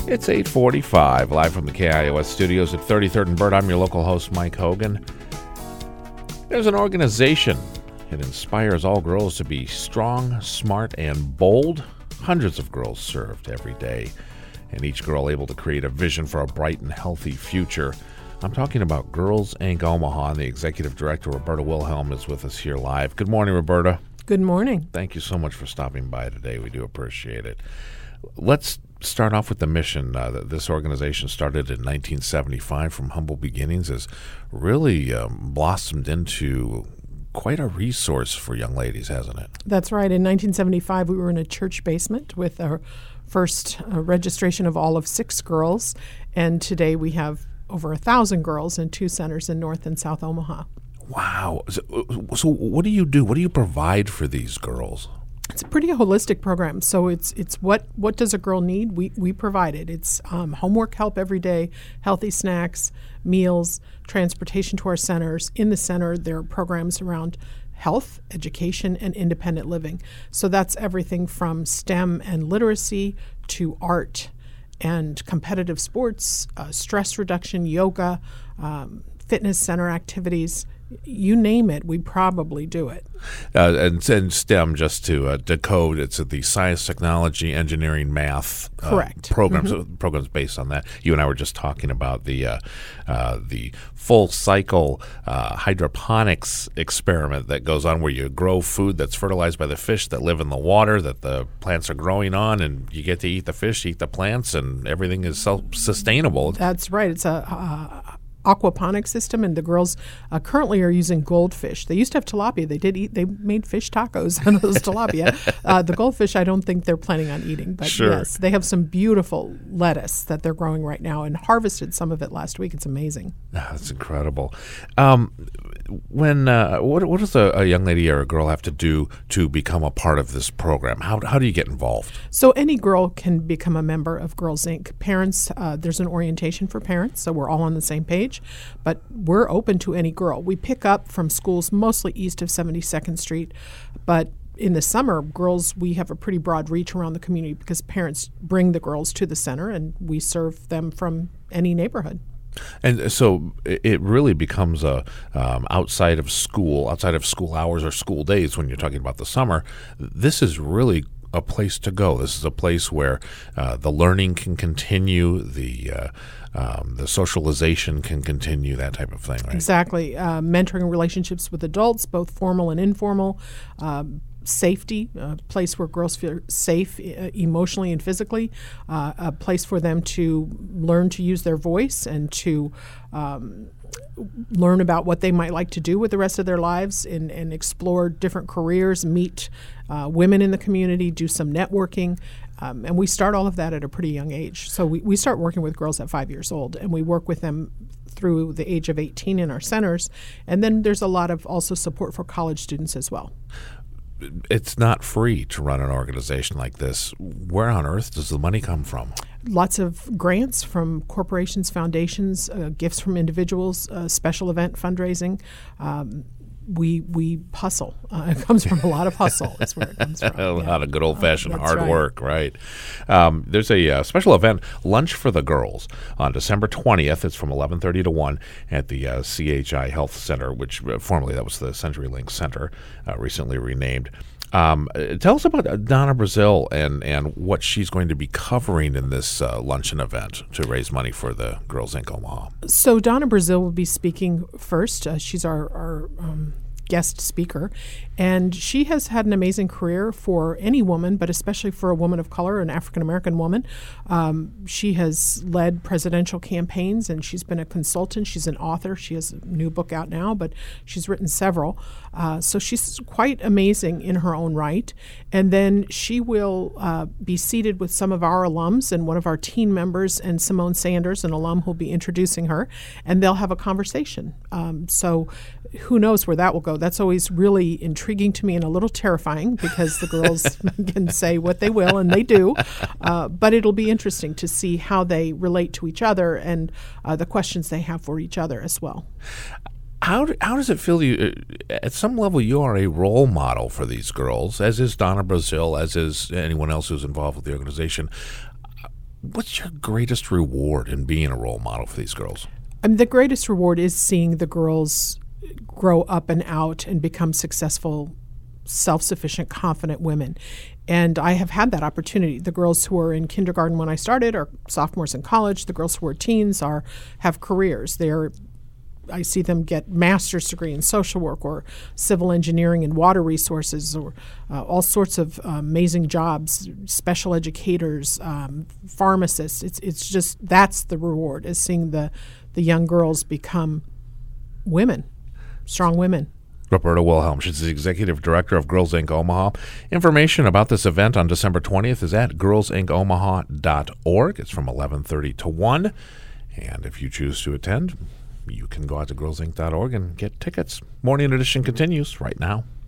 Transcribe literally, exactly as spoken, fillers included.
It's eight forty-five, live from the K I O S studios at thirty-third and Bird. I'm your local host, Mike Hogan. There's an organization. It inspires all girls to be strong, smart, and bold. Hundreds of girls served every day, and each girl able to create a vision for a bright and healthy future. I'm talking about Girls Incorporated. Omaha, and the executive director, Roberta Wilhelm, is with us here live. Good morning, Roberta. Good morning. Thank you so much for stopping by today. We do appreciate it. Let's start off with the mission. Uh, that this organization started in nineteen seventy-five from humble beginnings, has really um, blossomed into quite a resource for young ladies, hasn't it? That's right. In nineteen seventy-five, we were in a church basement with our first uh, registration of all of six girls, and today we have over a thousand girls in two centers in North and South Omaha. Wow. So, so what do you do? What do you provide for these girls? It's a pretty holistic program. So it's it's what what does a girl need? We we provide it. It's um, homework help every day, healthy snacks, meals, transportation to our centers. In the center, there are programs around health, education, and independent living. So that's everything from STEM and literacy to art and competitive sports, uh, stress reduction, yoga, um, fitness center activities. You name it, we probably do it. Uh, and, and STEM, just to uh, decode, it's the science, technology, engineering, math uh, Correct. programs. Mm-hmm. Programs based on that. You and I were just talking about the uh, uh, the full cycle uh, hydroponics experiment that goes on, where you grow food that's fertilized by the fish that live in the water that the plants are growing on, and you get to eat the fish, eat the plants, and everything is self-sustainable. That's right. It's a uh, aquaponic system, and the girls uh, currently are using goldfish. They used to have tilapia. They did eat. They made fish tacos out of those tilapia. Uh, the goldfish, I don't think they're planning on eating, but sure. Yes, they have some beautiful lettuce that they're growing right now, and harvested some of it last week. It's amazing. Oh, that's incredible. Um, when uh, what what does a, a young lady or a girl have to do to become a part of this program? How how do you get involved? So any girl can become a member of Girls Incorporated. Parents, uh, there's an orientation for parents, so we're all on the same page. But we're open to any girl. We pick up from schools mostly east of seventy-second Street, but in the summer, girls, we have a pretty broad reach around the community because parents bring the girls to the center, and we serve them from any neighborhood. And so it really becomes a um, outside of school, outside of school hours or school days when you're talking about the summer. This is really a place to go. This is a place where uh, the learning can continue, the uh, um, the socialization can continue, that type of thing, right? Exactly. Uh, mentoring relationships with adults, both formal and informal. Um, Safety, a place where girls feel safe uh, emotionally and physically, uh, a place for them to learn to use their voice and to um, learn about what they might like to do with the rest of their lives, and, and explore different careers, meet uh, women in the community, do some networking. Um, and we start all of that at a pretty young age. So we, we start working with girls at five years old, and we work with them through the age of eighteen in our centers. And then there's a lot of also support for college students as well. It's not free to run an organization like this. Where on earth does the money come from? Lots of grants from corporations, foundations, uh, gifts from individuals, uh, special event fundraising. Um, we we hustle. Uh, it comes from a lot of hustle. That's where it comes from. a yeah. lot of good old-fashioned uh, hard right. work, right? Um, there's a uh, special event, Lunch for the Girls, on December twentieth. It's from eleven thirty to one at the uh, C H I Health Center, which uh, formerly that was the CenturyLink Center, uh, recently renamed. Um, tell us about Donna Brazil and, and what she's going to be covering in this uh, luncheon event to raise money for the Girls Incorporated. Omaha. So Donna Brazil will be speaking first. Uh, she's our, our um, guest speaker, and she has had an amazing career for any woman, but especially for a woman of color, an African-American woman. Um, she has led presidential campaigns, and she's been a consultant. She's an author. She has a new book out now, but she's written several. Uh, so she's quite amazing in her own right. And then she will uh, be seated with some of our alums and one of our teen members, and Simone Sanders, an alum who'll be introducing her, and they'll have a conversation. Um, so who knows where that will go. That's always really intriguing to me and a little terrifying, because the girls can say what they will, and they do. Uh, but it'll be interesting to see how they relate to each other, and uh, the questions they have for each other as well. How do, how does it feel to you? At some level, you are a role model for these girls, as is Donna Brazil, as is anyone else who's involved with the organization. what's your greatest reward in being a role model for these girls? I mean, the greatest reward is seeing the girls grow up and out and become successful, self-sufficient, confident women. And I have had that opportunity. The girls who were in kindergarten when I started are sophomores in college. The girls who are teens are have careers. They're I see them get master's degree in social work or civil engineering and water resources or uh, all sorts of uh, amazing jobs, special educators, um, pharmacists. It's it's just that's the reward, is seeing the, the young girls become women, strong women. Roberta Wilhelm, she's the executive director of Girls Incorporated. Omaha. Information about this event on December twentieth is at girls inc omaha dot org. It's from eleven thirty to one. And if you choose to attend, you can go out to girls inc dot org and get tickets. Morning Edition continues right now.